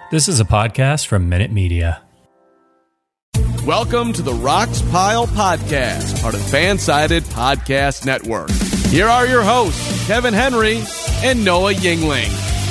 This is a podcast from Minute Media. Welcome to the Rocks Pile Podcast, part of Fansided Podcast Network. Here are your hosts, Kevin Henry and Noah Yingling.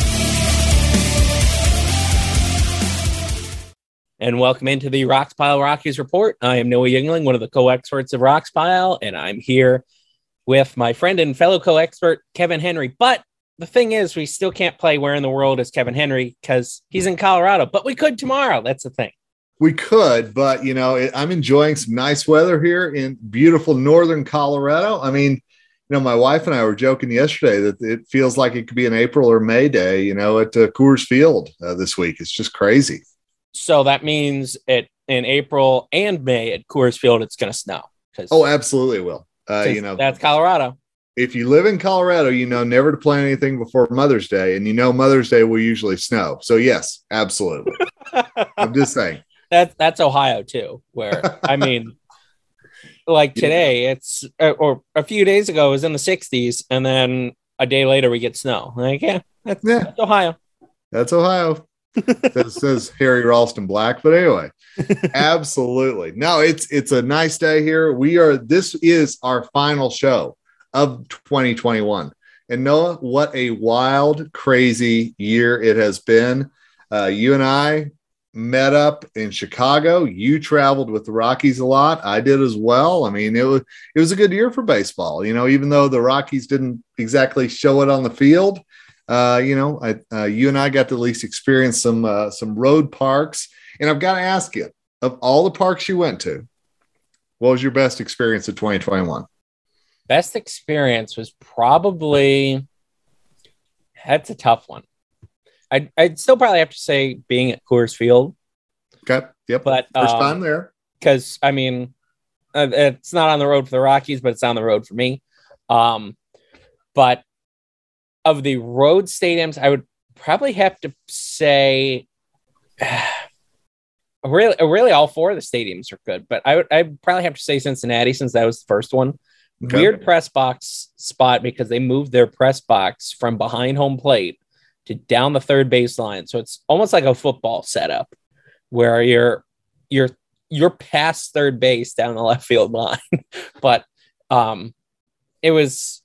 And welcome into the Rocks Pile Rockies Report. I am Noah Yingling, one of the co-experts of Rocks Pile, and I'm here with my friend and fellow co-expert, Kevin Henry. But the thing is, we still can't play Where in the World is Kevin Henry because he's in Colorado, but we could tomorrow. That's the thing. We could, but, I'm enjoying some nice weather here in beautiful northern Colorado. I mean, my wife and I were joking yesterday that it feels like it could be an April or May day, at Coors Field this week. It's just crazy. So that means in April and May at Coors Field, it's going to snow. Oh, absolutely will. That's Colorado. If you live in Colorado, never to plan anything before Mother's Day, and Mother's Day will usually snow. So yes, absolutely. I'm just saying. That's Ohio too, where I mean, like today, it's or a few days ago it was in the 60s, and then a day later we get snow. Like, that's Ohio. That's Ohio. That says Harry Ralston Black, but anyway, absolutely. No, it's a nice day here. This is our final show of 2021. And Noah, what a wild, crazy year it has been. You and I met up in Chicago. You traveled with the Rockies a lot. I did as well. I mean, it was a good year for baseball. Even though the Rockies didn't exactly show it on the field, you and I got to at least experience some road parks. And I've got to ask you, of all the parks you went to, what was your best experience of 2021? Best experience was probably, that's a tough one. I'd still probably have to say being at Coors Field. Okay. Yep. But first time there. Because, I mean, it's not on the road for the Rockies, but it's on the road for me. But of the road stadiums, I would probably have to say really all four of the stadiums are good. But I'd probably have to say Cincinnati, since that was the first one. Okay. Weird press box spot because they moved their press box from behind home plate to down the third baseline. So it's almost like a football setup where you're past third base down the left field line. But that was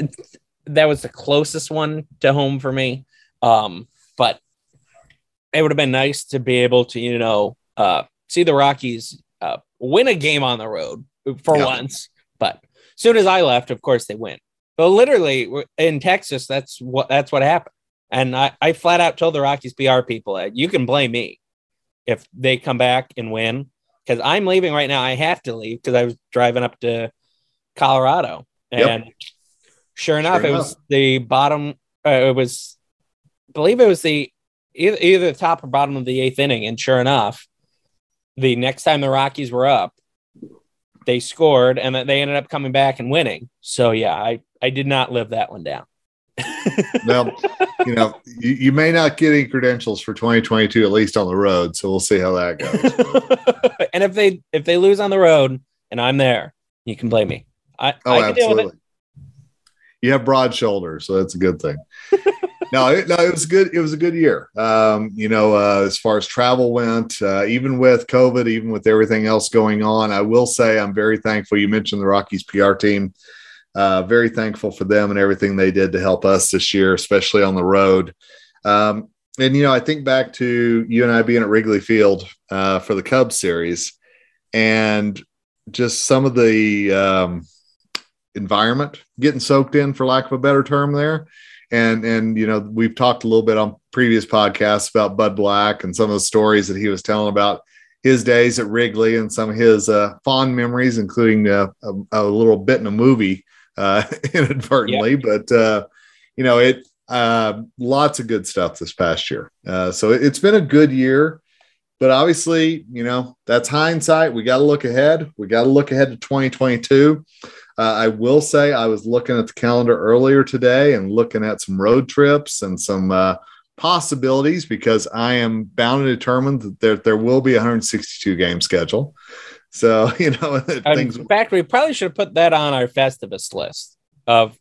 the closest one to home for me. But it would have been nice to be able to, see the Rockies win a game on the road for once. But as soon as I left, of course they win. But literally in Texas, that's what happened. And I flat out told the Rockies PR people, you can blame me if they come back and win, because I'm leaving right now. I have to leave because I was driving up to Colorado. And sure enough, it was the bottom. I believe it was either the top or bottom of the eighth inning. And sure enough, the next time the Rockies were up, they scored, and they ended up coming back and winning. So, yeah, I did not live that one down. Well, you may not get any credentials for 2022, at least on the road. So we'll see how that goes. And if they lose on the road and I'm there, you can blame me. I can deal with it. You have broad shoulders, so that's a good thing. No, it was good. It was a good year. As far as travel went, even with COVID, even with everything else going on, I will say I'm very thankful. You mentioned the Rockies PR team. Very thankful for them and everything they did to help us this year, especially on the road. And I think back to you and I being at Wrigley Field for the Cubs series, and just some of the environment getting soaked in, for lack of a better term, there. And we've talked a little bit on previous podcasts about Bud Black and some of the stories that he was telling about his days at Wrigley and some of his fond memories, including a little bit in a movie inadvertently. But, lots of good stuff this past year. So it's been a good year. But obviously, that's hindsight. We got to look ahead. We got to look ahead to 2022. I will say I was looking at the calendar earlier today and looking at some road trips and some possibilities, because I am bound and determined that there will be a 162 game schedule. So, in fact, we probably should have put that on our Festivus list of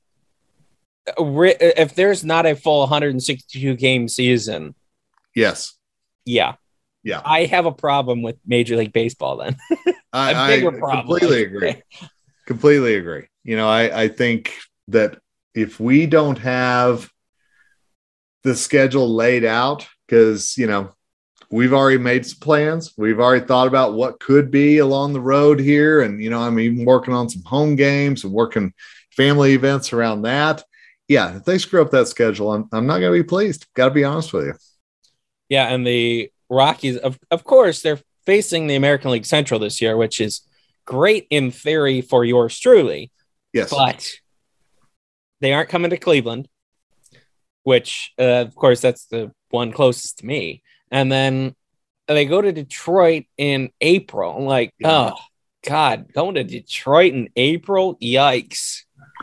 if there's not a full 162 game season. Yes. Yeah. Yeah. I have a problem with Major League Baseball then. I completely agree. Completely agree. I think that if we don't have the schedule laid out, because, we've already made some plans. We've already thought about what could be along the road here. And, I'm even working on some home games and working family events around that. Yeah. If they screw up that schedule, I'm not going to be pleased. Got to be honest with you. Yeah. And the Rockies, of course, they're facing the American League Central this year, which is great in theory for yours truly. Yes. But they aren't coming to Cleveland, which, of course, that's the one closest to me. And then they go to Detroit in April. I'm like, oh, God, going to Detroit in April? Yikes.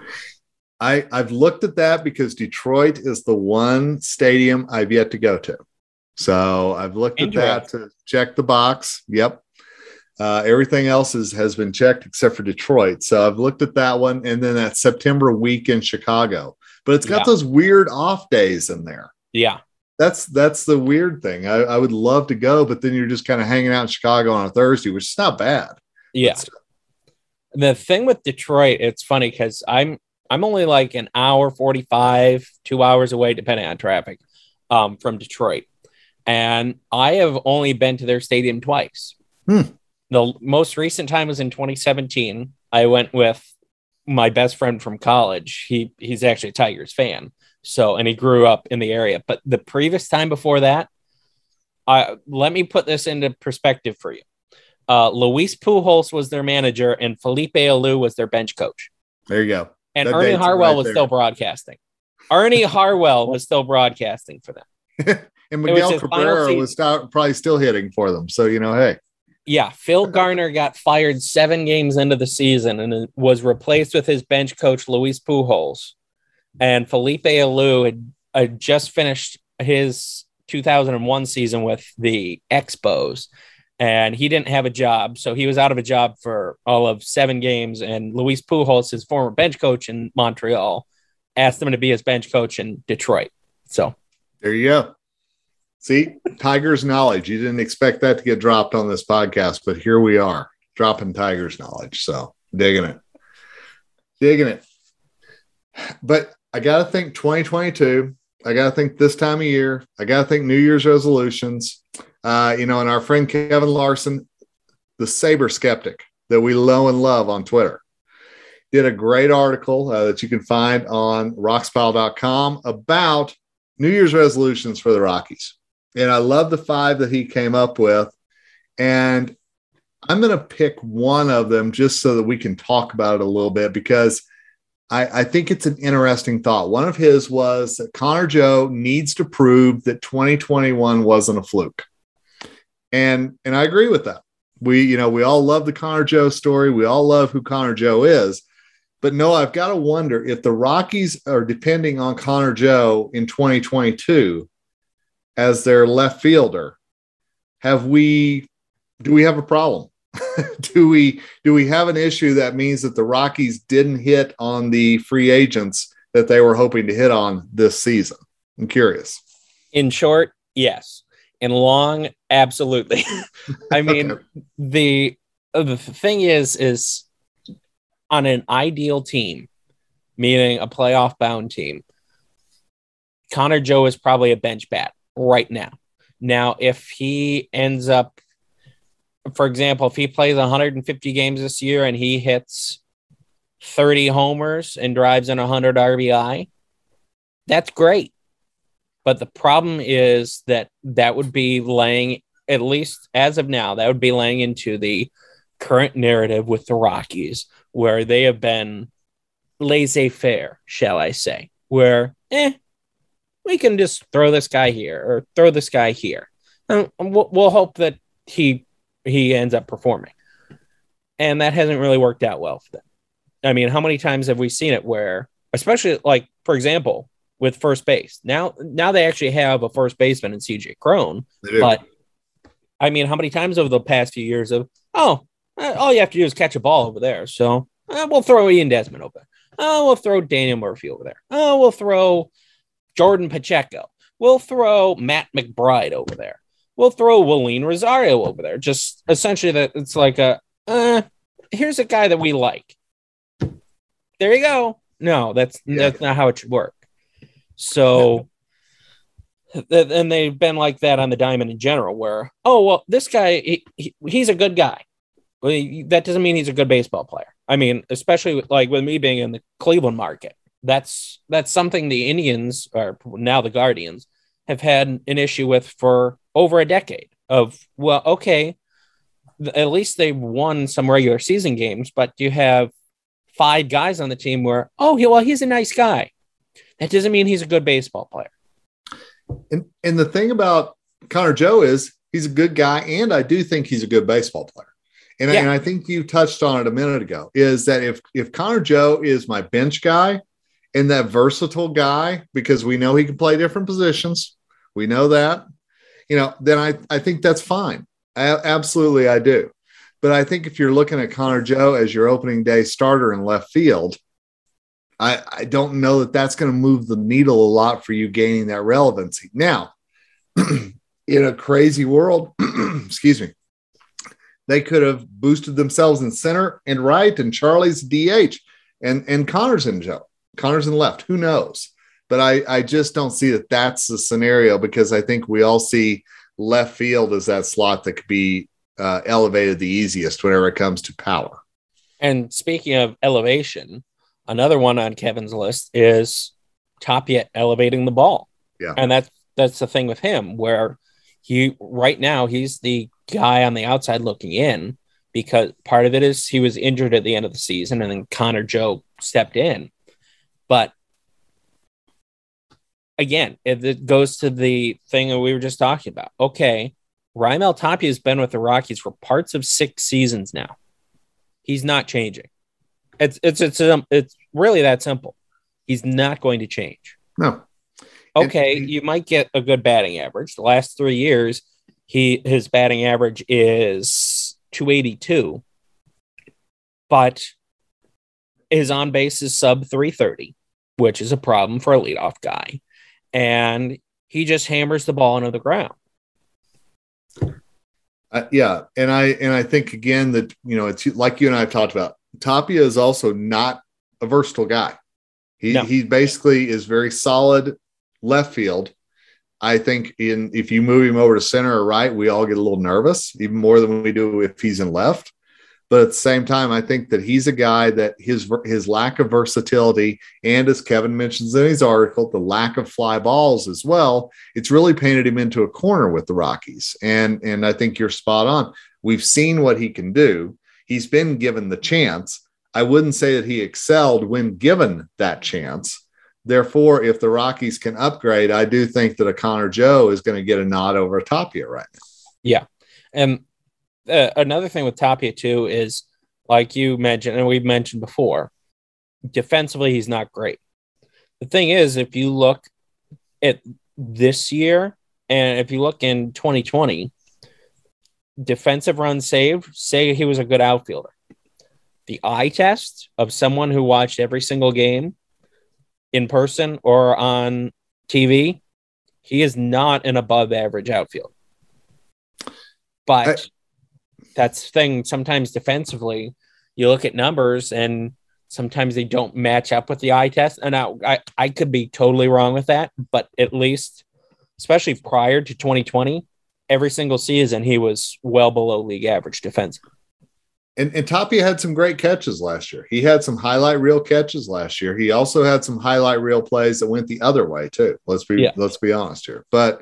I've looked at that because Detroit is the one stadium I've yet to go to. So I've looked at that to check the box. Yep. Everything else has been checked except for Detroit. So I've looked at that one, and then that September week in Chicago. But it's got those weird off days in there. Yeah. That's the weird thing. I would love to go, but then you're just kind of hanging out in Chicago on a Thursday, which is not bad. Yeah. The thing with Detroit, it's funny because I'm only like an hour 45, 2 hours away, depending on traffic, from Detroit. And I have only been to their stadium twice. The most recent time was in 2017. I went with my best friend from college. He's actually a Tigers fan. And he grew up in the area. But the previous time before that, let me put this into perspective for you. Luis Pujols was their manager, and Felipe Alou was their bench coach. There you go. And Ernie Harwell was still broadcasting. Ernie Harwell was still broadcasting for them. And Miguel Cabrera was probably still hitting for them. So, hey. Yeah, Phil Garner got fired 7 games into the season and was replaced with his bench coach, Luis Pujols. And Felipe Alou had just finished his 2001 season with the Expos, and he didn't have a job. So he was out of a job for all of 7 games. And Luis Pujols, his former bench coach in Montreal, asked him to be his bench coach in Detroit. So there you go. See, Tigers knowledge. You didn't expect that to get dropped on this podcast, but here we are dropping Tigers knowledge. So digging it. But I got to think 2022. I got to think this time of year. I got to think New Year's resolutions. And our friend Kevin Larson, the Saber skeptic that we know and love on Twitter, did a great article that you can find on roxpile.com about New Year's resolutions for the Rockies. And I love the 5 that he came up with. And I'm going to pick one of them just so that we can talk about it a little bit, because I think it's an interesting thought. One of his was that Connor Joe needs to prove that 2021 wasn't a fluke. And I agree with that. We all love the Connor Joe story. We all love who Connor Joe is. But no, I've got to wonder if the Rockies are depending on Connor Joe in 2022 as their left fielder. Do we have a problem? Do we have an issue that means that the Rockies didn't hit on the free agents that they were hoping to hit on this season? I'm curious. In short, yes. In long, absolutely. I mean, okay. The thing is on an ideal team, meaning a playoff bound team, Connor Joe is probably a bench bat right now. Now, if he ends up, for example, if he plays 150 games this year and he hits 30 homers and drives in 100 RBI, that's great. But the problem is that would be laying, at least as of now, that would be laying into the current narrative with the Rockies, where they have been laissez-faire, shall I say, where, we can just throw this guy here or throw this guy here. And we'll hope that he ends up performing. And that hasn't really worked out well for them. I mean, how many times have we seen it where, especially like, for example, with first base, now they actually have a first baseman in CJ Cron, but I mean, how many times over the past few years of, all you have to do is catch a ball over there. So we'll throw Ian Desmond over there. We'll throw Daniel Murphy over there. We'll throw Jordan Pacheco. We'll throw Matt McBride over there. we'll throw Willeen Rosario over there. Just essentially that it's like here's a guy that we like. There you go. No, that's not how it should work. So, and they've been like that on the diamond in general, where, this guy, he's a good guy. Well, that doesn't mean he's a good baseball player. I mean, especially with me being in the Cleveland market, that's something the Indians, or now the Guardians, have had an issue with for over a decade of, at least they've won some regular season games, but you have 5 guys on the team where, he's a nice guy. That doesn't mean he's a good baseball player. And the thing about Connor Joe is he's a good guy, and I do think he's a good baseball player. And I think you touched on it a minute ago, is that if Connor Joe is my bench guy and that versatile guy, because we know he can play different positions, we know that, then I think that's fine. Absolutely, I do. But I think if you're looking at Connor Joe as your opening day starter in left field, I don't know that that's going to move the needle a lot for you gaining that relevancy. Now, in a crazy world, excuse me, they could have boosted themselves in center and right, and Charlie's DH, and Connor's in left. Who knows? But I just don't see that that's the scenario, because I think we all see left field as that slot that could be elevated the easiest whenever it comes to power. And speaking of elevation, another one on Kevin's list is Tapia elevating the ball. Yeah. And that's the thing with him, where right now he's the guy on the outside looking in, because part of it is he was injured at the end of the season and then Connor Joe stepped in. But again, it goes to the thing that we were just talking about. Okay, Raimel Tapia has been with the Rockies for parts of 6 seasons now. He's not changing. It's really that simple. He's not going to change. No. Okay, you might get a good batting average. The last 3 years, his batting average is 282, but his on base is sub 330, which is a problem for a leadoff guy. And he just hammers the ball into the ground. And I think again that it's like you and I have talked about. Tapia is also not a versatile guy. He basically is very solid left field. I think if you move him over to center or right, we all get a little nervous, even more than we do if he's in left. But at the same time, I think that he's a guy that his lack of versatility, and as Kevin mentions in his article, the lack of fly balls as well, it's really painted him into a corner with the Rockies. And I think you're spot on. We've seen what he can do. He's been given the chance. I wouldn't say that he excelled when given that chance. Therefore, if the Rockies can upgrade, I do think that a Connor Joe is going to get a nod over a Tapia right now. Yeah. And another thing with Tapia, too, is like you mentioned, and we've mentioned before, defensively, he's not great. The thing is, if you look at this year and if you look in 2020, defensive runs saved, say he was a good outfielder. The eye test of someone who watched every single game in person or on TV, he is not an above average outfielder. But that's the thing. Sometimes defensively, you look at numbers and sometimes they don't match up with the eye test. And I could be totally wrong with that, but at least, especially prior to 2020, every single season he was well below league average defensively. And Tapia had some great catches last year. He had some highlight reel catches last year. He also had some highlight reel plays that went the other way too. Let's be honest here. But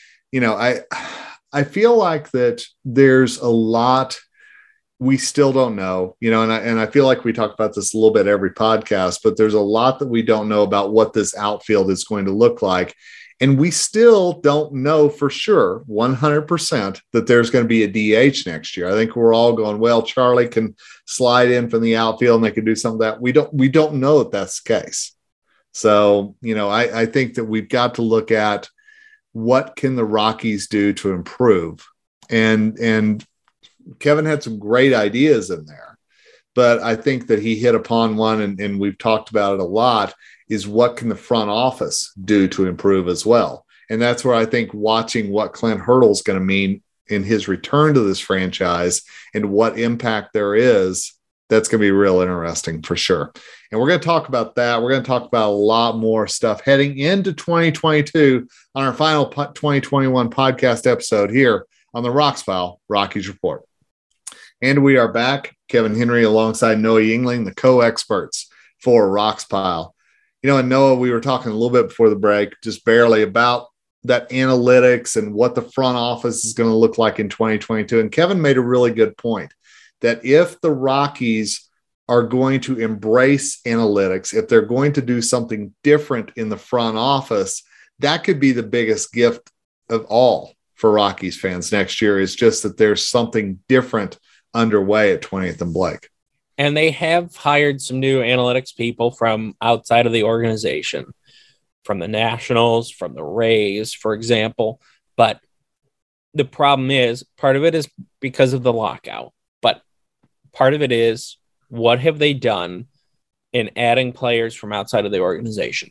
I feel like that there's a lot we still don't know, and I feel like we talk about this a little bit every podcast, but there's a lot that we don't know about what this outfield is going to look like. And we still don't know for sure, 100%, that there's going to be a DH next year. I think we're all going, well, Charlie can slide in from the outfield and they can do some of that. We don't know that that's the case. So, I think that we've got to look at what can the Rockies do to improve. And Kevin had some great ideas in there, but I think that he hit upon one, and we've talked about it a lot, is what can the front office do to improve as well? And that's where I think watching what Clint Hurdle is going to mean in his return to this franchise and what impact there is, that's going to be real interesting for sure. And we're going to talk about that. We're going to talk about a lot more stuff heading into 2022 on our final 2021 podcast episode here on the Rox Pile Rockies Report. And we are back, Kevin Henry alongside Noah Yingling, the co-experts for Rox Pile. And Noah, we were talking a little bit before the break, just barely, about that analytics and what the front office is going to look like in 2022. And Kevin made a really good point that if the Rockies are going to embrace analytics, if they're going to do something different in the front office, that could be the biggest gift of all for Rockies fans next year. Is just that there's something different underway at 20th and Blake. And they have hired some new analytics people from outside of the organization, from the Nationals, from the Rays, for example. But the problem is, part of it is because of the lockout. But part of it is, what have they done in adding players from outside of the organization?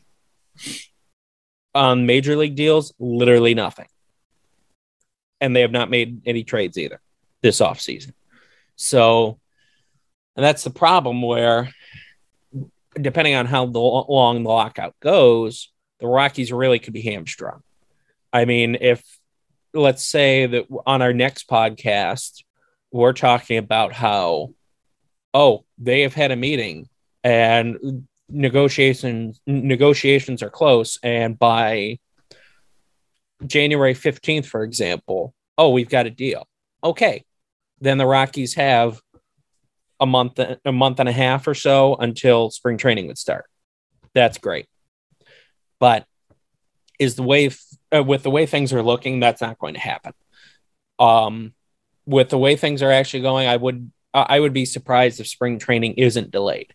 On major league deals, literally nothing. And they have not made any trades either this offseason. So, and that's the problem, where depending on how long the lockout goes, the Rockies really could be hamstrung. I mean, if let's say that on our next podcast, we're talking about how, they have had a meeting and negotiations are close, and by January 15th, for example, we've got a deal. Okay. Then the Rockies have a month and a half or so until spring training would start. That's great. But with the way things are looking, that's not going to happen. With the way things are actually going, I would be surprised if spring training isn't delayed.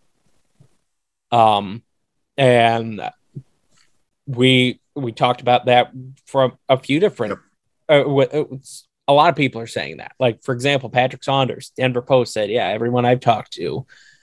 And we talked about that from a few different. A lot of people are saying that. Like, for example, Patrick Saunders, Denver Post said, everyone I've talked to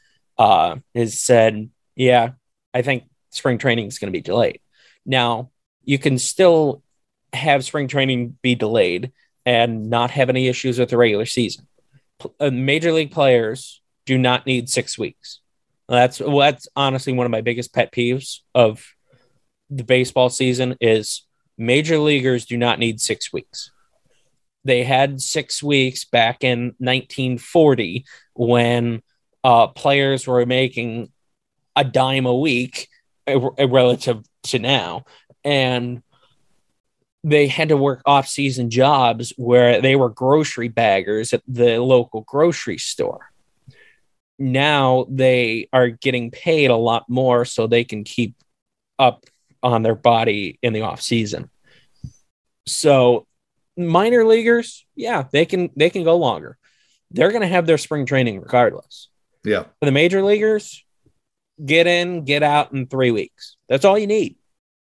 has said, I think spring training is going to be delayed. Now, you can still have spring training be delayed and not have any issues with the regular season. Major league players do not need 6 weeks. That's honestly one of my biggest pet peeves of the baseball season is major leaguers do not need 6 weeks. They had 6 weeks back in 1940 when players were making a dime a week relative to now. And they had to work off-season jobs where they were grocery baggers at the local grocery store. Now they are getting paid a lot more so they can keep up on their body in the off-season. So minor leaguers, they can go longer. They're going to have their spring training regardless. Yeah. For the major leaguers, get in, get out in 3 weeks. That's all you need.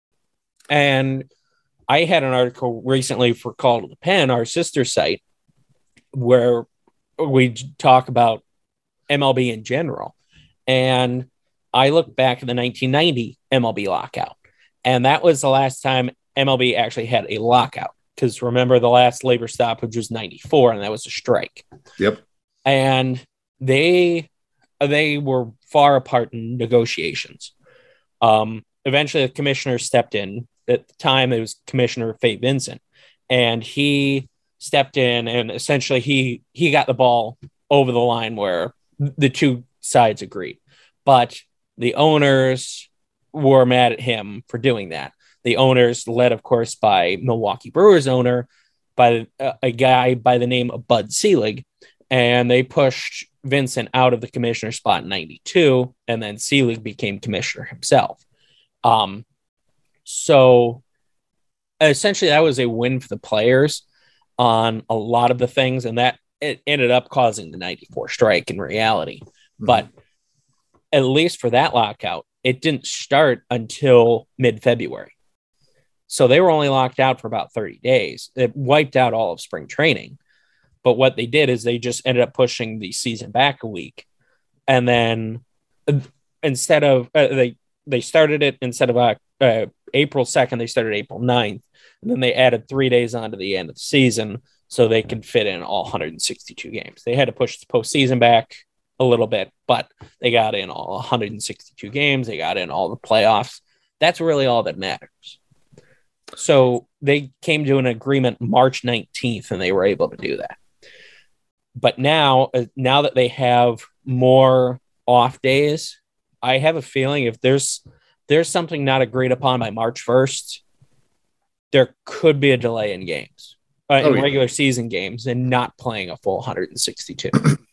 And I had an article recently for Call to the Pen, our sister site, where we talk about MLB in general. And I look back at the 1990 MLB lockout, and that was the last time MLB actually had a lockout. Because remember, the last labor stoppage was 94, and that was a strike. Yep. And they were far apart in negotiations. Eventually, the commissioner stepped in. At the time, it was Commissioner Fay Vincent, and he stepped in, and essentially he got the ball over the line where the two sides agreed. But the owners were mad at him for doing that. The owners, led, of course, by Milwaukee Brewers owner, by a guy by the name of Bud Selig, and they pushed Vincent out of the commissioner spot in 92, and then Selig became commissioner himself. So essentially that was a win for the players on a lot of the things, and that it ended up causing the 94 strike in reality. Mm-hmm. But at least for that lockout, it didn't start until mid-February. So they were only locked out for about 30 days. It wiped out all of spring training. But what they did is they just ended up pushing the season back a week. And then instead of they started it instead of April 2nd, they started April 9th, and then they added 3 days onto the end of the season so they could fit in all 162 games. They had to push the postseason back a little bit, but they got in all 162 games. They got in all the playoffs. That's really all that matters. So they came to an agreement March 19th, and they were able to do that. But now that they have more off days, I have a feeling if there's something not agreed upon by March 1st, there could be a delay in games, regular season games, and not playing a full 162.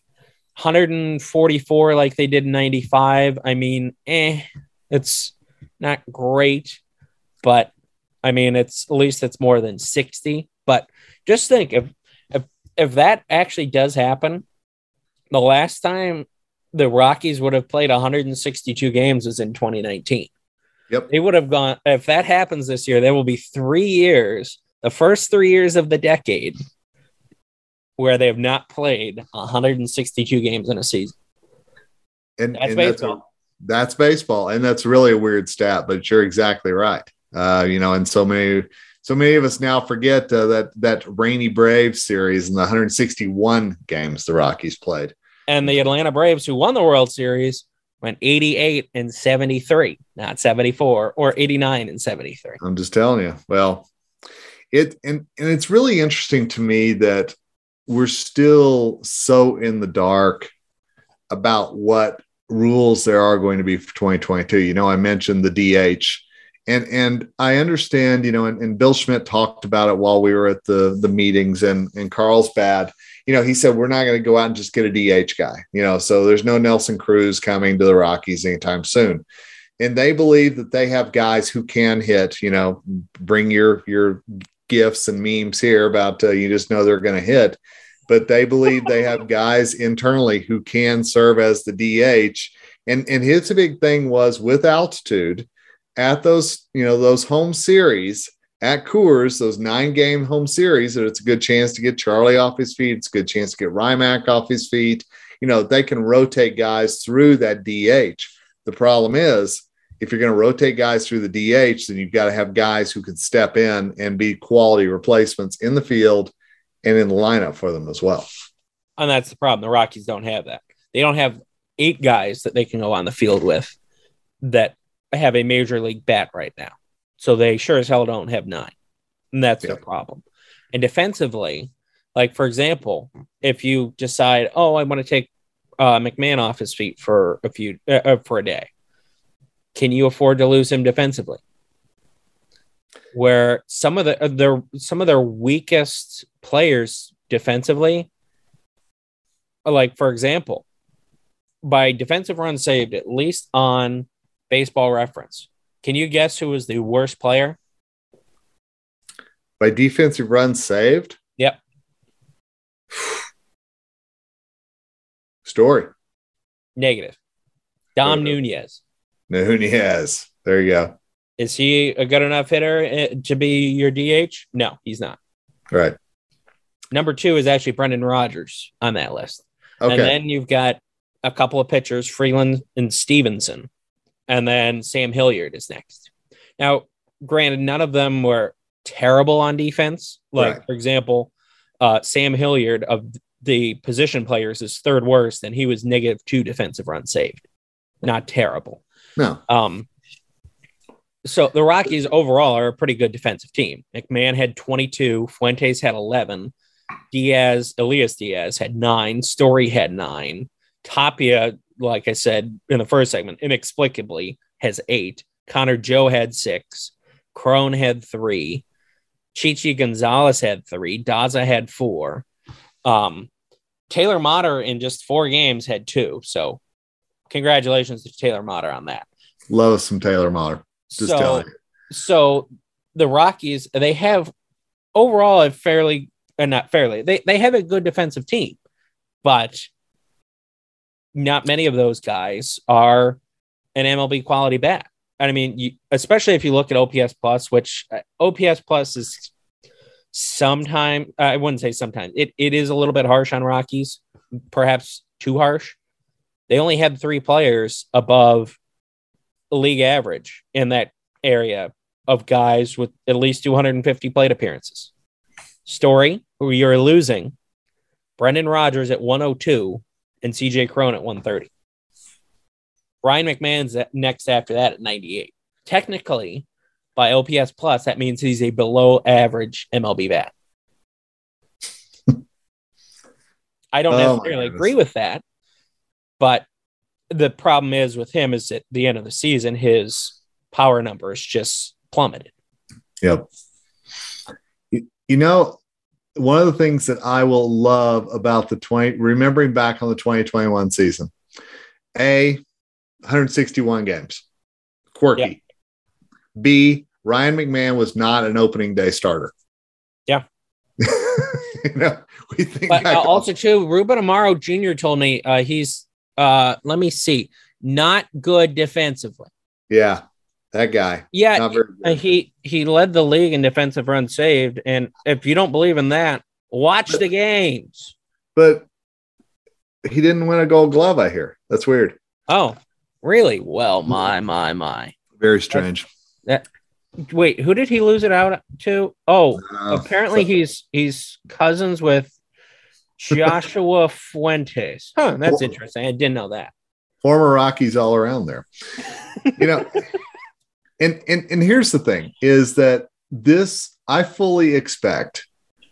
144 like they did in 95. I mean, it's not great, but I mean, at least it's more than 60. But just think if that actually does happen, the last time the Rockies would have played 162 games was in 2019. Yep. They would have gone, if that happens this year, there will be 3 years, the first 3 years of the decade, where they have not played 162 games in a season. And that's baseball. That's baseball. And that's really a weird stat, but you're exactly right. And so many of us now forget that rainy Braves series and the 161 games the Rockies played. And the Atlanta Braves, who won the World Series, went 88-73, not 74, or 89-73. I'm just telling you. Well, it's really interesting to me that we're still so in the dark about what rules there are going to be for 2022. I mentioned the DH, and I understand, and Bill Schmidt talked about it while we were at the meetings and Carlsbad. He said, we're not going to go out and just get a DH guy, so there's no Nelson Cruz coming to the Rockies anytime soon. And they believe that they have guys who can hit, bring your gifts and memes here about, you just know they're going to hit, but they believe they have guys internally who can serve as the DH. And his big thing was with altitude at those home series, at Coors, those 9-game home series, that it's a good chance to get Charlie off his feet. It's a good chance to get Rymack off his feet. They can rotate guys through that DH. The problem is, if you're going to rotate guys through the DH, then you've got to have guys who can step in and be quality replacements in the field and in the lineup for them as well. And that's the problem. The Rockies don't have that. They don't have 8 guys that they can go on the field with that have a major league bat right now. So they sure as hell don't have 9. And that's the problem. And defensively, like, for example, if you decide, I want to take McMahon off his feet for a day, can you afford to lose him defensively? Where some of their weakest players defensively, like, for example, by defensive runs saved, at least on Baseball Reference, can you guess who was the worst player? By defensive runs saved? Yep. Story. Negative. Dom Nunez. Nunez. There you go. Is he a good enough hitter to be your DH? No, he's not. Right. Number 2 is actually Brendan Rodgers on that list. Okay. And then you've got a couple of pitchers, Freeland and Stevenson. And then Sam Hilliard is next. Now, granted, none of them were terrible on defense. Like, right. For example, Sam Hilliard of the position players is 3rd worst, and he was -2 defensive runs saved. Not terrible. No. So the Rockies overall are a pretty good defensive team. McMahon had 22. Fuentes had 11. Elias Diaz had 9. Story had 9. Tapia, like I said in the first segment, inexplicably has 8. Connor Joe had 6. Crone had 3. Chichi Gonzalez had 3. Daza had 4. Taylor Motter in just 4 games had 2. So congratulations to Taylor Motter on that. Love some Taylor Motter. Just telling you. So the Rockies, they have overall a they have a good defensive team, but not many of those guys are an MLB quality bat. I mean, especially if you look at OPS plus, which OPS plus is sometimes, I wouldn't say sometimes, it is a little bit harsh on Rockies, perhaps too harsh. They only had 3 players above the league average in that area of guys with at least 250 plate appearances. Story, who you're losing, Brendan Rodgers at 102 and CJ Cron at 130. Ryan McMahon's next after that at 98. Technically, by OPS plus, that means he's a below average MLB bat. I don't necessarily agree with that, but the problem is with him is at the end of the season, his power numbers just plummeted. Yep. You know, one of the things that I will love about remembering back on the 2021 season, 161 games, quirky. Yep. B, Ryan McMahon was not an opening day starter. Yeah. We think. But also, too, Ruben Amaro Jr. told me he's, let me see, not good defensively. Yeah, that guy. Yeah, he led the league in defensive runs saved. And if you don't believe in that, watch the games. But he didn't win a Gold Glove, I hear. That's weird. Oh, really? Well, my. Very strange. Wait, who did he lose it out to? Oh, apparently he's cousins with Joshua Fuentes. Huh, that's interesting. I didn't know that. Former Rockies all around there. And here's the thing is that I fully expect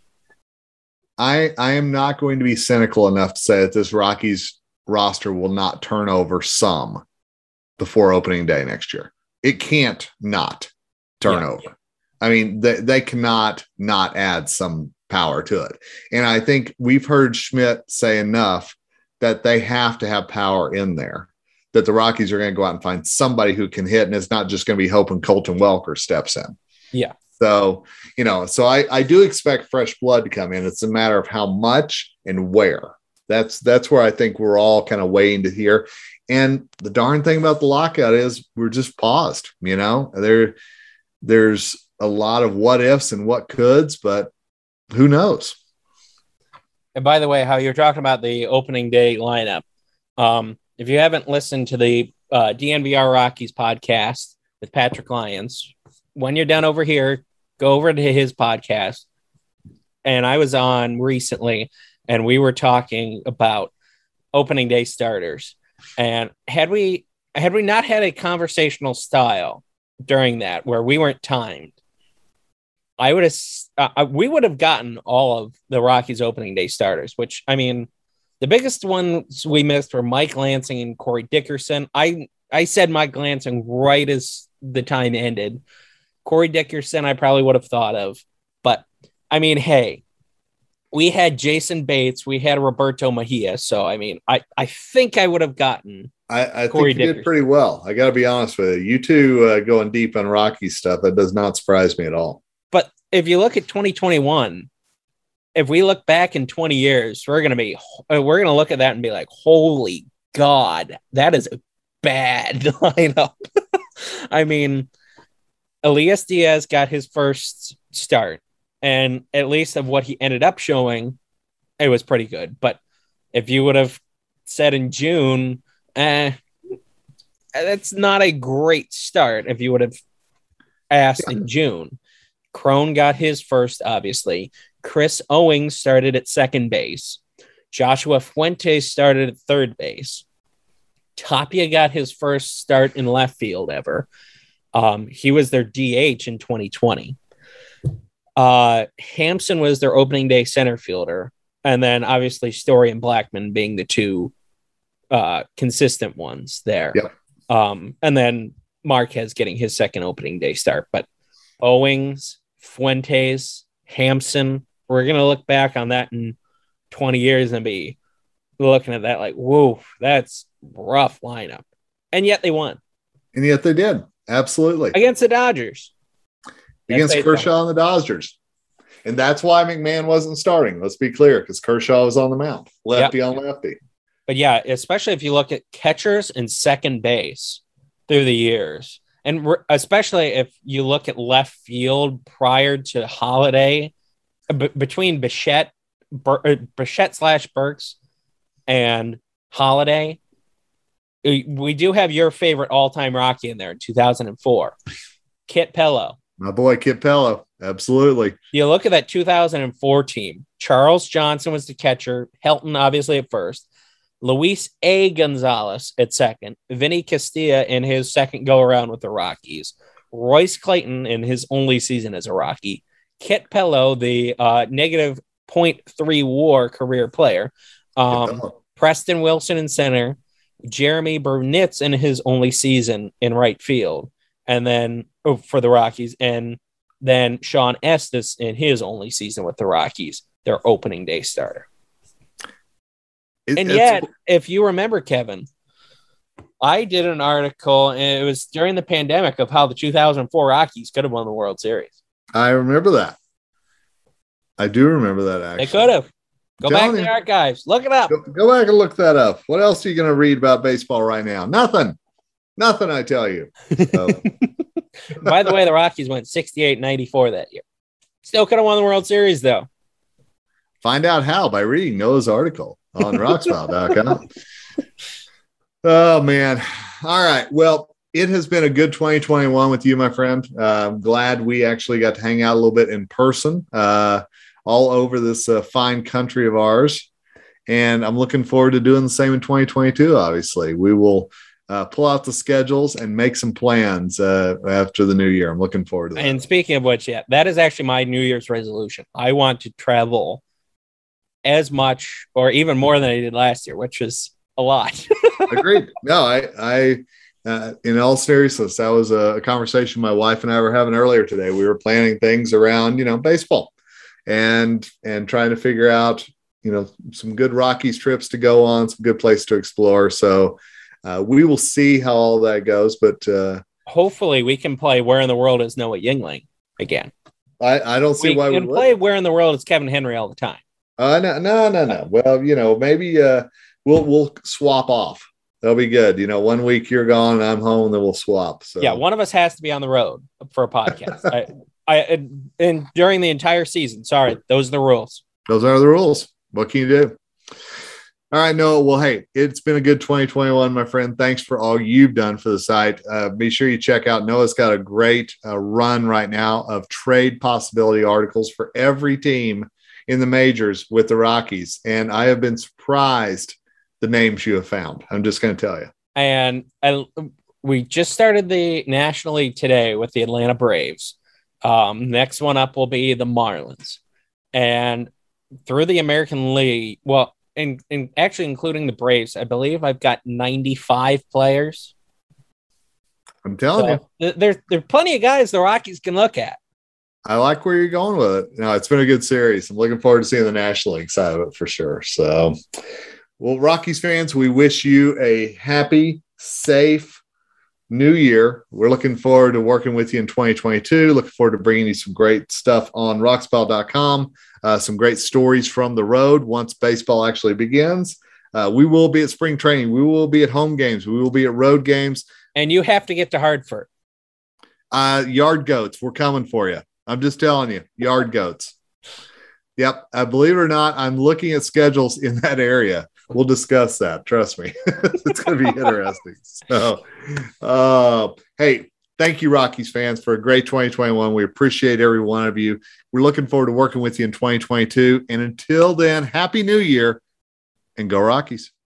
I am not going to be cynical enough to say that this Rockies roster will not turn over some before opening day next year. It can't not turn over. I mean, they cannot not add some power to it. And I think we've heard Schmidt say enough that they have to have power in there, that the Rockies are going to go out and find somebody who can hit, and it's not just going to be hoping Colton Welker steps in. Yeah. So, I do expect fresh blood to come in. It's a matter of how much and where. That's where I think we're all kind of waiting to hear. And the darn thing about the lockout is we're just paused, there's a lot of what ifs and what coulds, but who knows? And by the way, how you're talking about the opening day lineup, if you haven't listened to the DNVR Rockies podcast with Patrick Lyons, when you're done over here, go over to his podcast. And I was on recently, and we were talking about opening day starters. And had we not had a conversational style during that where we weren't timed, we would have gotten all of the Rockies opening day starters, which, I mean, the biggest ones we missed were Mike Lansing and Corey Dickerson. I said Mike Lansing right as the time ended. Corey Dickerson I probably would have thought of. But, I mean, hey, we had Jason Bates. We had Roberto Mejia. So, I mean, I think I would have gotten I think you did pretty well. I got to be honest with you. You two going deep on Rocky stuff, that does not surprise me at all. But if you look at 2021, if we look back in 20 years, we're going to look at that and be like, holy God, that is a bad lineup. I mean, Elias Diaz got his first start, and at least of what he ended up showing, it was pretty good. But if you would have said in June, that's not a great start. If you would have asked in June, Cron got his first, obviously. Chris Owings started at second base. Joshua Fuentes started at third base. Tapia got his first start in left field ever. He was their DH in 2020. Hampson was their opening day center fielder. And then obviously Story and Blackman being the two consistent ones there. Yep. And then Marquez getting his second opening day start. But Owings, Fuentes, Hampson, we're going to look back on that in 20 years and be looking at that like, whoa, that's rough lineup. And yet they won. And yet they did. Absolutely. Against the Dodgers. Against Kershaw and the Dodgers. And that's why McMahon wasn't starting. Let's be clear, because Kershaw was on the mound. Lefty on lefty. But yeah, especially if you look at catchers and second base through the years. And especially if you look at left field prior to Holiday, between Bichette / Burks and Holiday, we do have your favorite all-time Rocky in there in 2004. Kit Pello. My boy Kit Pello. Absolutely. You look at that 2004 team. Charles Johnson was the catcher. Helton, obviously, at first. Luis A. Gonzalez at second. Vinny Castilla in his second go-around with the Rockies. Royce Clayton in his only season as a Rocky. Kit Pello, the negative .3 WAR career player. Preston Wilson in center. Jeremy Burnitz in his only season in right field. And then for the Rockies. And then Sean Estes in his only season with the Rockies, their opening day starter. Yet, if you remember, Kevin, I did an article, and it was during the pandemic, of how the 2004 Rockies could have won the World Series. I remember that. I do remember that, actually. They could have. Go back to the archives. Look it up. Go back and look that up. What else are you going to read about baseball right now? Nothing, I tell you. So. By the way, the Rockies went 68-94 that year. Still could have won the World Series, though. Find out how by reading Noah's article on roxpile.com. Oh, man. All right. Well, it has been a good 2021 with you, my friend. I'm glad we actually got to hang out a little bit in person all over this fine country of ours. And I'm looking forward to doing the same in 2022, obviously. We will pull out the schedules and make some plans after the new year. I'm looking forward to that. And speaking of which, yeah, that is actually my New Year's resolution. I want to travel as much or even more than I did last year, which is a lot. Agreed. No, I in all seriousness, that was a conversation my wife and I were having earlier today. We were planning things around, baseball and trying to figure out, some good Rockies trips to go on, some good place to explore. So we will see how all that goes, but hopefully we can play Where in the World is Noah Yingling again. I don't see why we can play Where in the World is Kevin Henry all the time. No. Well, maybe we'll swap off. That'll be good. 1 week you're gone and I'm home, then we'll swap. So yeah, one of us has to be on the road for a podcast. And during the entire season. Sorry, those are the rules. Those are the rules. What can you do? All right, Noah. Well, hey, it's been a good 2021, my friend. Thanks for all you've done for the site. Be sure you check out Noah's got a great run right now of trade possibility articles for every team in the majors with the Rockies. And I have been surprised the names you have found. I'm just going to tell you. And we just started the National League today with the Atlanta Braves. Next one up will be the Marlins. And through the American League, well, and actually including the Braves, I believe I've got 95 players. I'm telling you. There are plenty of guys the Rockies can look at. I like where you're going with it. No, it's been a good series. I'm looking forward to seeing the National League side of it for sure. So, well, Rockies fans, we wish you a happy, safe new year. We're looking forward to working with you in 2022. Looking forward to bringing you some great stuff on roxpile.com, some great stories from the road once baseball actually begins. We will be at spring training. We will be at home games. We will be at road games. And you have to get to Hartford. Yard Goats, we're coming for you. I'm just telling you, Yard Goats. Yep. Believe it or not, I'm looking at schedules in that area. We'll discuss that. Trust me. It's going to be interesting. So, hey, thank you, Rockies fans, for a great 2021. We appreciate every one of you. We're looking forward to working with you in 2022. And until then, Happy New Year and go Rockies.